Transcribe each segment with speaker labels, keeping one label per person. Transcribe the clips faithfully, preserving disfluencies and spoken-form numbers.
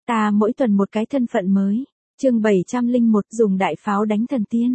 Speaker 1: Ta mỗi tuần một cái thân phận mới. Chương bảy trăm lẻ một dùng đại pháo đánh thần tiên.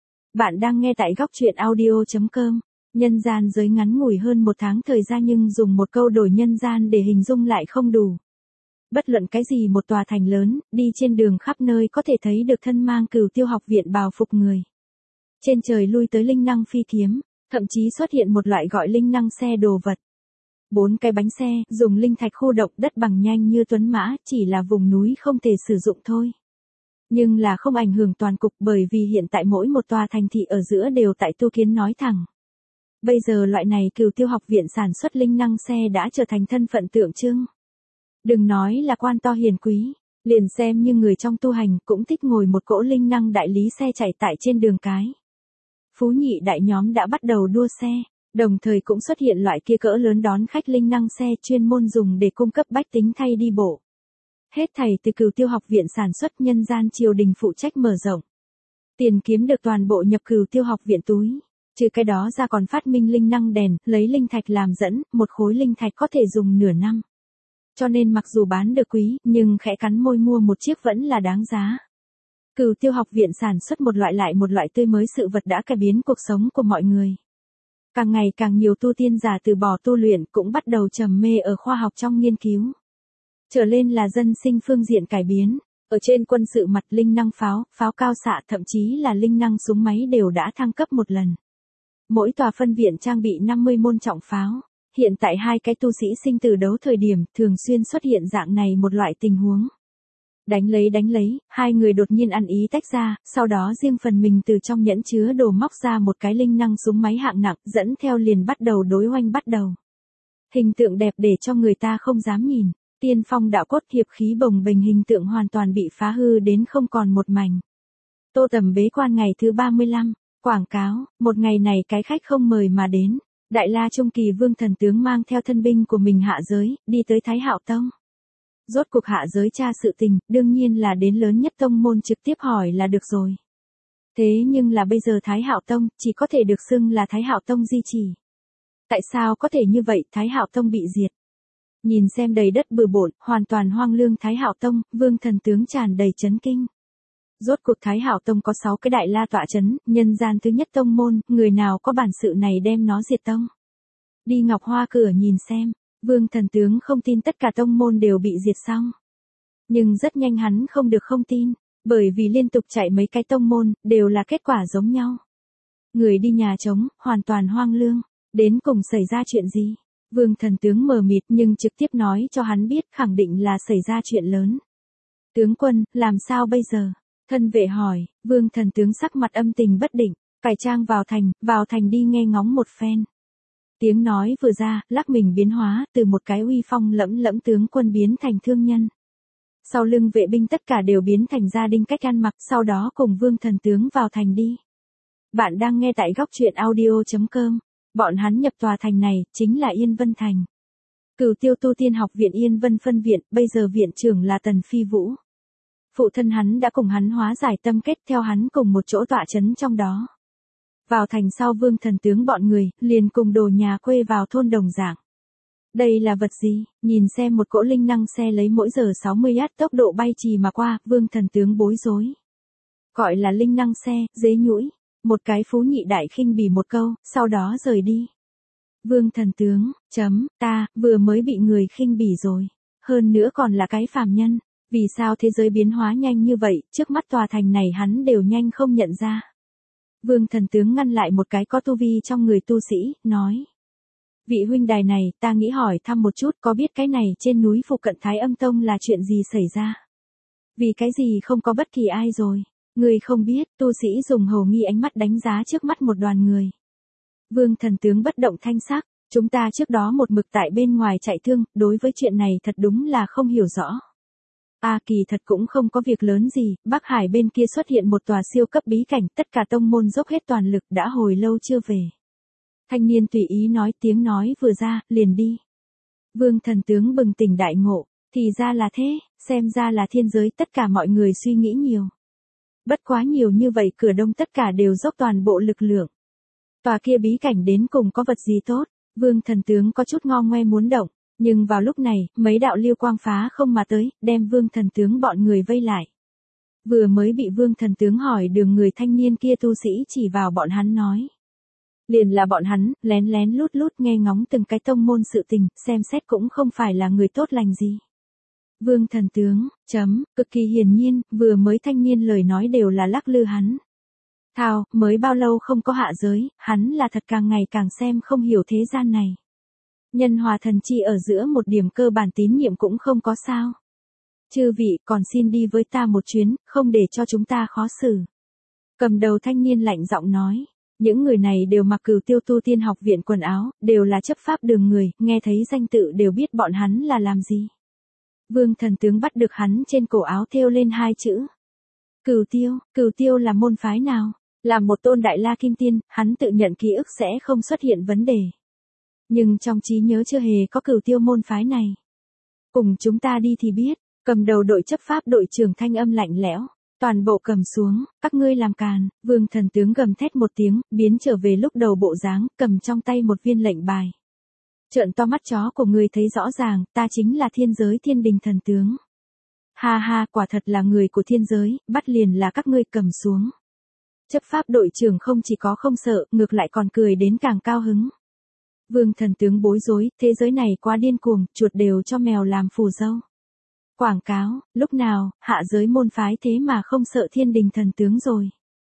Speaker 1: Bạn đang nghe tại góc truyện audio chấm com. Nhân gian giới ngắn ngủi hơn một tháng thời gian nhưng dùng một câu đổi nhân gian để hình dung lại không đủ. Bất luận cái gì một tòa thành lớn, đi trên đường khắp nơi có thể thấy được thân mang Cửu Tiêu học viện bào phục người. Trên trời lui tới linh năng phi kiếm, thậm chí xuất hiện một loại gọi linh năng xe đồ vật. Bốn cái bánh xe, dùng linh thạch khu động đất bằng nhanh như tuấn mã, chỉ là vùng núi không thể sử dụng thôi. Nhưng là không ảnh hưởng toàn cục bởi vì hiện tại mỗi một tòa thành thị ở giữa đều tại tu kiến nói thẳng. Bây giờ loại này Cửu Tiêu học viện sản xuất linh năng xe đã trở thành thân phận tượng trưng. Đừng nói là quan to hiền quý, liền xem như người trong tu hành cũng thích ngồi một cỗ linh năng đại lý xe chạy tại trên đường cái. Phú nhị đại nhóm đã bắt đầu đua xe, đồng thời cũng xuất hiện loại kia cỡ lớn đón khách linh năng xe chuyên môn dùng để cung cấp bách tính thay đi bộ. Hết thảy từ Cửu Tiêu học viện sản xuất, nhân gian triều đình phụ trách mở rộng. Tiền kiếm được toàn bộ nhập Cửu Tiêu học viện túi. Trừ cái đó ra còn phát minh linh năng đèn, lấy linh thạch làm dẫn, một khối linh thạch có thể dùng nửa năm. Cho nên mặc dù bán được quý, nhưng khẽ cắn môi mua một chiếc vẫn là đáng giá. Cửu Tiêu học viện sản xuất một loại lại một loại tươi mới sự vật đã cải biến cuộc sống của mọi người. Càng ngày càng nhiều tu tiên giả từ bỏ tu luyện cũng bắt đầu trầm mê ở khoa học trong nghiên cứu. Trở lên là dân sinh phương diện cải biến. Ở trên quân sự mặt, linh năng pháo, pháo cao xạ thậm chí là linh năng súng máy đều đã thăng cấp một lần. Mỗi tòa phân viện trang bị năm mươi môn trọng pháo. Hiện tại hai cái tu sĩ sinh tử đấu thời điểm thường xuyên xuất hiện dạng này một loại tình huống. Đánh lấy đánh lấy, hai người đột nhiên ăn ý tách ra, sau đó riêng phần mình từ trong nhẫn chứa đồ móc ra một cái linh năng súng máy hạng nặng, dẫn theo liền bắt đầu đối oanh bắt đầu. Hình tượng đẹp để cho người ta không dám nhìn, tiên phong đạo cốt hiệp khí bồng bềnh hình tượng hoàn toàn bị phá hư đến không còn một mảnh. Tô Tầm bế quan ngày thứ ba mươi lăm, quảng cáo, một ngày này cái khách không mời mà đến. Đại La Trung Kỳ Vương Thần Tướng mang theo thân binh của mình hạ giới, đi tới Thái Hạo Tông. Rốt cuộc hạ giới tra sự tình, đương nhiên là đến lớn nhất tông môn trực tiếp hỏi là được rồi. Thế nhưng là bây giờ Thái Hạo Tông chỉ có thể được xưng là Thái Hạo Tông di trì. Tại sao có thể như vậy, Thái Hạo Tông bị diệt? Nhìn xem đầy đất bừa bộn, hoàn toàn hoang lương Thái Hạo Tông, Vương Thần Tướng tràn đầy chấn kinh. Rốt cuộc Thái Hạo Tông có sáu cái đại la tọa chấn, nhân gian thứ nhất tông môn, người nào có bản sự này đem nó diệt tông. Đi Ngọc Hoa cửa nhìn xem, Vương Thần Tướng không tin tất cả tông môn đều bị diệt xong. Nhưng rất nhanh hắn không được không tin, bởi vì liên tục chạy mấy cái tông môn, đều là kết quả giống nhau. Người đi nhà trống, hoàn toàn hoang lương, đến cùng xảy ra chuyện gì? Vương Thần Tướng mờ mịt nhưng trực tiếp nói cho hắn biết khẳng định là xảy ra chuyện lớn. Tướng quân, làm sao bây giờ? Thân vệ hỏi, Vương Thần Tướng sắc mặt âm tình bất định, cải trang vào thành, vào thành đi nghe ngóng một phen. Tiếng nói vừa ra, lắc mình biến hóa, từ một cái uy phong lẫm lẫm tướng quân biến thành thương nhân. Sau lưng vệ binh tất cả đều biến thành gia đình cách ăn mặc, sau đó cùng Vương Thần Tướng vào thành đi. Bạn đang nghe tại góc truyện audio chấm com. Bọn hắn nhập tòa thành này, chính là Yên Vân Thành. Cửu Tiêu tu tiên học viện Yên Vân phân viện, bây giờ viện trưởng là Tần Phi Vũ. Phụ thân hắn đã cùng hắn hóa giải tâm kết, theo hắn cùng một chỗ tọa chấn trong đó. Vào thành sau Vương Thần Tướng bọn người, liền cùng đồ nhà quê vào thôn đồng dạng. Đây là vật gì? Nhìn xem một cỗ linh năng xe lấy mỗi giờ sáu mươi ki lô mét tốc độ bay trì mà qua, Vương Thần Tướng bối rối. Gọi là linh năng xe, dế nhũi. Một cái phú nhị đại khinh bỉ một câu, sau đó rời đi. Vương Thần Tướng, chấm, ta, vừa mới bị người khinh bỉ rồi. Hơn nữa còn là cái phàm nhân. Vì sao thế giới biến hóa nhanh như vậy, trước mắt tòa thành này hắn đều nhanh không nhận ra. Vương Thần Tướng ngăn lại một cái có tu vi trong người tu sĩ, nói. Vị huynh đài này, ta nghĩ hỏi thăm một chút, có biết cái này trên núi phụ cận Thái Âm Tông là chuyện gì xảy ra? Vì cái gì không có bất kỳ ai rồi? Người không biết, tu sĩ dùng hầu nghi ánh mắt đánh giá trước mắt một đoàn người. Vương Thần Tướng bất động thanh sắc, chúng ta trước đó một mực tại bên ngoài chạy thương, đối với chuyện này thật đúng là không hiểu rõ. A à, kỳ thật cũng không có việc lớn gì, Bắc Hải bên kia xuất hiện một tòa siêu cấp bí cảnh, tất cả tông môn dốc hết toàn lực đã hồi lâu chưa về. Thanh niên tùy ý nói, tiếng nói vừa ra, liền đi. Vương Thần Tướng bừng tỉnh đại ngộ, thì ra là thế, xem ra là thiên giới tất cả mọi người suy nghĩ nhiều. Bất quá nhiều như vậy cửa đông tất cả đều dốc toàn bộ lực lượng. Tòa kia bí cảnh đến cùng có vật gì tốt, Vương Thần Tướng có chút ngo ngoe muốn động, Nhưng vào lúc này, mấy đạo lưu quang phá không mà tới, đem Vương Thần Tướng bọn người vây lại. Vừa mới bị Vương Thần Tướng hỏi đường người thanh niên kia tu sĩ chỉ vào bọn hắn nói. Liền là bọn hắn, lén lén lút lút nghe ngóng từng cái tông môn sự tình, xem xét cũng không phải là người tốt lành gì. Vương Thần Tướng, chấm, cực kỳ hiển nhiên, vừa mới thanh niên lời nói đều là lắc lư hắn. Thao, mới bao lâu không có hạ giới, hắn là thật càng ngày càng xem không hiểu thế gian này. Nhân hòa thần chi ở giữa một điểm cơ bản tín nhiệm cũng không có sao. Chư vị còn xin đi với ta một chuyến, không để cho chúng ta khó xử. Cầm đầu thanh niên lạnh giọng nói. Những người này đều mặc Cửu Tiêu Tu Tiên Học Viện quần áo, đều là chấp pháp đường người, nghe thấy danh tự đều biết bọn hắn là làm gì. Vương Thần Tướng bắt được hắn trên cổ áo thêu lên hai chữ. Cửu Tiêu, Cửu Tiêu là môn phái nào? Là một tôn đại la kim tiên, hắn tự nhận ký ức sẽ không xuất hiện vấn đề. Nhưng trong trí nhớ chưa hề có Cửu Tiêu môn phái này. Cùng chúng ta đi thì biết, cầm đầu đội chấp pháp đội trưởng thanh âm lạnh lẽo. Toàn bộ cầm xuống, các ngươi làm càn, Vương Thần Tướng gầm thét một tiếng, biến trở về lúc đầu bộ dáng, cầm trong tay một viên lệnh bài. Trợn to mắt chó của người thấy rõ ràng, ta chính là thiên giới thiên đình thần tướng. Ha ha, quả thật là người của thiên giới, bắt liền là các ngươi cầm xuống. Chấp pháp đội trưởng không chỉ có không sợ, ngược lại còn cười đến càng cao hứng. Vương Thần Tướng bối rối, thế giới này quá điên cuồng, chuột đều cho mèo làm phù dâu. Quảng cáo, lúc nào, hạ giới môn phái thế mà không sợ thiên đình thần tướng rồi.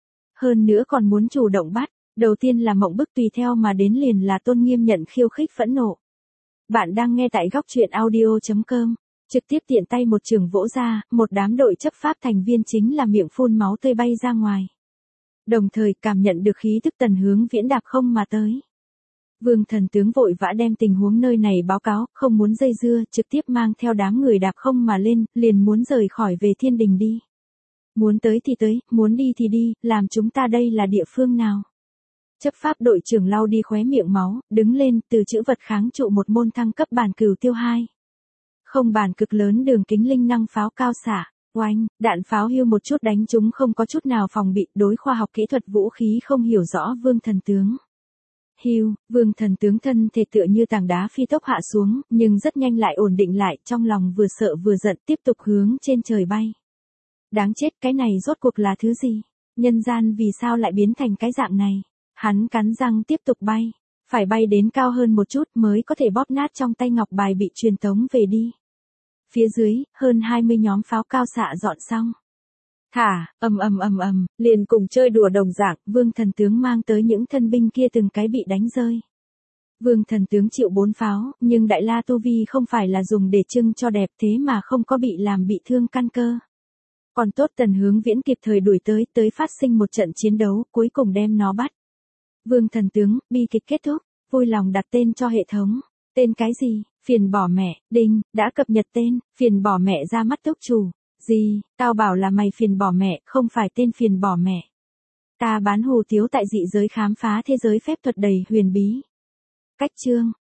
Speaker 1: Hơn nữa còn muốn chủ động bắt, đầu tiên là mộng bức tùy theo mà đến liền là Tôn Nghiêm nhận khiêu khích phẫn nộ. Bạn đang nghe tại góc truyện audio chấm com, trực tiếp tiện tay một trường vỗ ra, một đám đội chấp pháp thành viên chính là miệng phun máu tươi bay ra ngoài. Đồng thời cảm nhận được khí tức Tần Hướng Viễn đạp không mà tới. Vương Thần Tướng vội vã đem tình huống nơi này báo cáo, không muốn dây dưa, trực tiếp mang theo đám người đạp không mà lên, liền muốn rời khỏi về thiên đình đi. Muốn tới thì tới, muốn đi thì đi, làm chúng ta đây là địa phương nào? Chấp pháp đội trưởng lau đi khóe miệng máu, đứng lên, từ chữ vật kháng trụ một môn thăng cấp bản Cửu Tiêu hai. Không bản cực lớn đường kính linh năng pháo cao xạ, oanh, đạn pháo hưu một chút đánh chúng không có chút nào phòng bị, đối khoa học kỹ thuật vũ khí không hiểu rõ Vương Thần Tướng. Hưu, Vương Thần Tướng thân thể tựa như tảng đá phi tốc hạ xuống, nhưng rất nhanh lại ổn định lại, trong lòng vừa sợ vừa giận tiếp tục hướng trên trời bay. Đáng chết, cái này rốt cuộc là thứ gì? Nhân gian vì sao lại biến thành cái dạng này? Hắn cắn răng tiếp tục bay, phải bay đến cao hơn một chút mới có thể bóp nát trong tay ngọc bài bị truyền tống về đi. Phía dưới, hơn hai mươi nhóm pháo cao xạ dọn xong. Thả, ầm ầm ầm ầm, liền cùng chơi đùa đồng dạng, Vương Thần Tướng mang tới những thân binh kia từng cái bị đánh rơi. Vương Thần Tướng chịu bốn pháo, nhưng Đại La Tu Vi không phải là dùng để trưng cho đẹp thế mà không có bị làm bị thương căn cơ. Còn tốt Tần Hướng Viễn kịp thời đuổi tới, tới phát sinh một trận chiến đấu, cuối cùng đem nó bắt. Vương Thần Tướng, bi kịch kết thúc, vui lòng đặt tên cho hệ thống. Tên cái gì? Phiền bỏ mẹ, đinh, đã cập nhật tên, phiền bỏ mẹ ra mắt túc chủ. Gì, tao bảo là mày phiền bỏ mẹ, không phải tên phiền bỏ mẹ. Ta bán hù tiếu tại dị giới khám phá thế giới phép thuật đầy huyền bí. Cách chương,